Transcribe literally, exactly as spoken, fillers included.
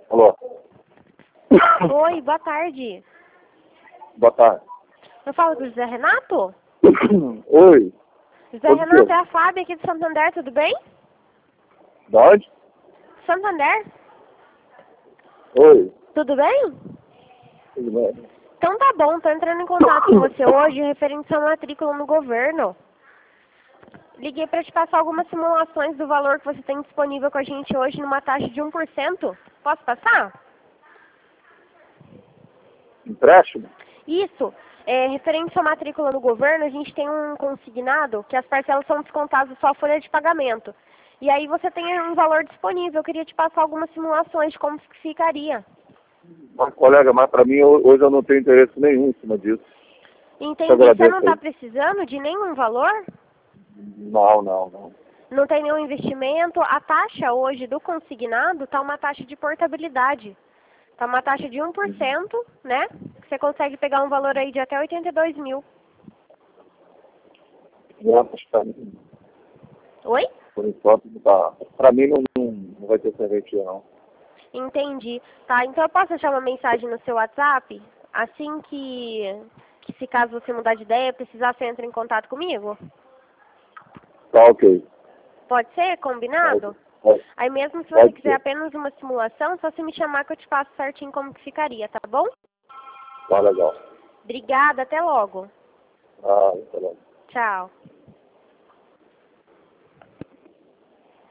Alô? Oi, boa tarde. Boa tarde. Eu falo com o José Renato? Oi. José Pode Renato, ser. é a Fábia aqui de Santander, tudo bem? Da onde? Santander, Oi. tudo bem? Tudo bem? Então tá bom, tô entrando em contato com você hoje referente à matrícula no governo. Liguei para te passar algumas simulações do valor que você tem disponível com a gente hoje numa taxa de um por cento. Posso passar? Empréstimo? Isso. É, referente à matrícula no governo, a gente tem um consignado que as parcelas são descontadas só a folha de pagamento. E aí você tem um valor disponível. Eu queria te passar algumas simulações de como que ficaria. Mas, colega, mas para mim ho- hoje eu não tenho interesse nenhum em cima disso. Te Entendi. Você agradeço não aí. está precisando de nenhum valor? Não, não, não. Não tem nenhum investimento? A taxa hoje do consignado está uma taxa de portabilidade. Está uma taxa de um por cento, né? Você consegue pegar um valor aí de até oitenta e dois mil. Graças pra mim. Oi? Por enquanto, tá. Para mim não, não, não vai ter serventia, não. Entendi. Tá, então eu posso deixar uma mensagem no seu WhatsApp? Assim que, que se caso você mudar de ideia, precisar, você entra em contato comigo? Tá ok. Pode ser? Combinado? Pode, Aí mesmo se você pode quiser ser. apenas uma simulação, só se me chamar que eu te passo certinho como que ficaria, tá bom? Tá legal. Obrigada, até logo. Ah, tá legal. Tchau.